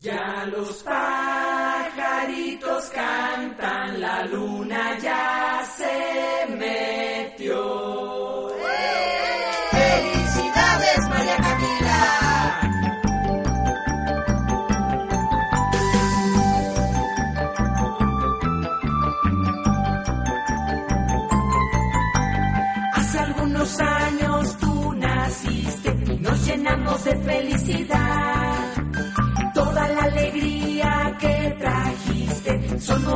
Ya los pajaritos cantan, la luna ya se metió. ¡Felicidades, María Camila! Hace algunos años tú naciste y nos llenamos de felicidad. Toda la alegría que trajiste son